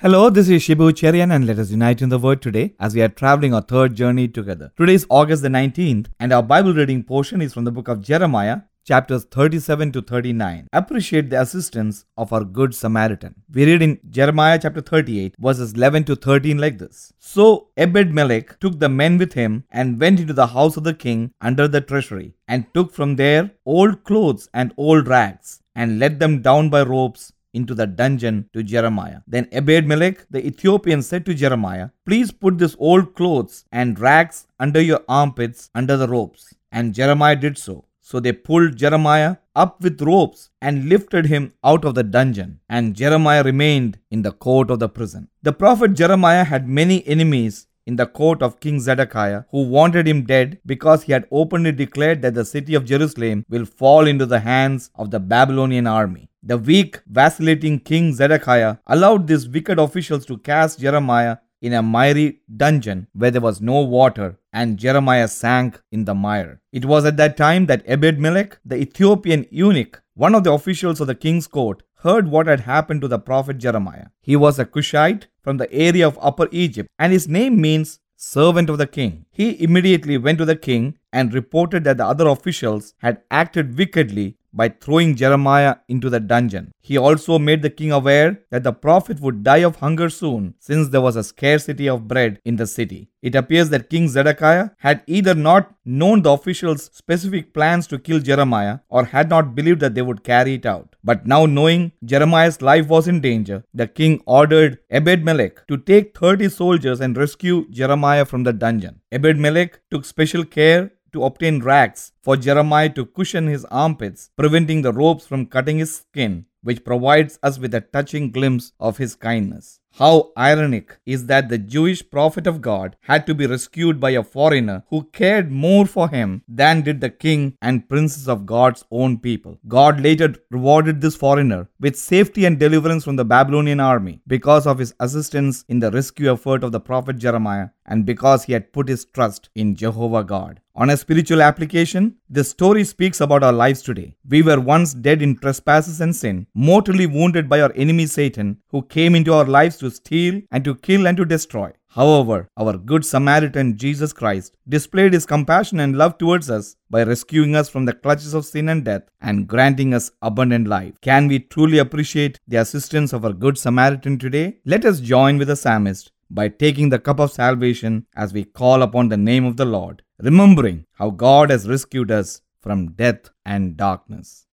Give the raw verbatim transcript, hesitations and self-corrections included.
Hello, this is Shibu Cherian and let us unite in the Word today as we are traveling our third journey together. Today is August the nineteenth and our Bible reading portion is from the book of Jeremiah, chapters thirty-seven to thirty-nine. Appreciate the assistance of our Good Samaritan. We read in Jeremiah chapter thirty-eight, verses eleven to thirteen like this. So Ebed-Melech took the men with him and went into the house of the king under the treasury, and took from there old clothes and old rags, and let them down by ropes into the dungeon to Jeremiah. Then Ebed-Melech the Ethiopian said to Jeremiah, "Please put this old clothes and rags under your armpits under the ropes." And Jeremiah did so. So they pulled Jeremiah up with ropes and lifted him out of the dungeon. And Jeremiah remained in the court of the prison. The prophet Jeremiah had many enemies in the court of King Zedekiah, who wanted him dead because he had openly declared that the city of Jerusalem will fall into the hands of the Babylonian army. The weak, vacillating King Zedekiah allowed these wicked officials to cast Jeremiah in a miry dungeon where there was no water, and Jeremiah sank in the mire. It was at that time that Ebed-Melech, the Ethiopian eunuch, one of the officials of the king's court, heard what had happened to the prophet Jeremiah. He was a Cushite from the area of Upper Egypt, and his name means servant of the king. He immediately went to the king and reported that the other officials had acted wickedly by throwing Jeremiah into the dungeon. He also made the king aware that the prophet would die of hunger soon, since there was a scarcity of bread in the city. It appears that King Zedekiah had either not known the officials' specific plans to kill Jeremiah or had not believed that they would carry it out. But now, knowing Jeremiah's life was in danger, the king ordered Ebed-Melech to take thirty soldiers and rescue Jeremiah from the dungeon. Ebed-Melech took special care to obtain rags for Jeremiah to cushion his armpits, preventing the ropes from cutting his skin, which provides us with a touching glimpse of his kindness. How ironic is that the Jewish prophet of God had to be rescued by a foreigner who cared more for him than did the king and princes of God's own people. God later rewarded this foreigner with safety and deliverance from the Babylonian army because of his assistance in the rescue effort of the prophet Jeremiah and because he had put his trust in Jehovah God. On a spiritual application, this story speaks about our lives today. We were once dead in trespasses and sin, mortally wounded by our enemy Satan, who came into our lives to steal and to kill and to destroy. However, our good Samaritan Jesus Christ displayed his compassion and love towards us by rescuing us from the clutches of sin and death and granting us abundant life. Can we truly appreciate the assistance of our good Samaritan today? Let us join with the psalmist by taking the cup of salvation as we call upon the name of the Lord, remembering how God has rescued us from death and darkness.